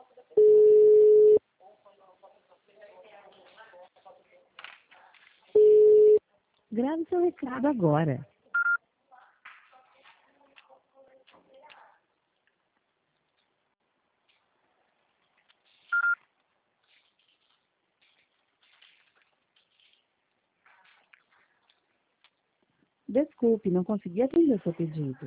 Grave seu recado agora. Desculpe, não consegui atender o seu pedido.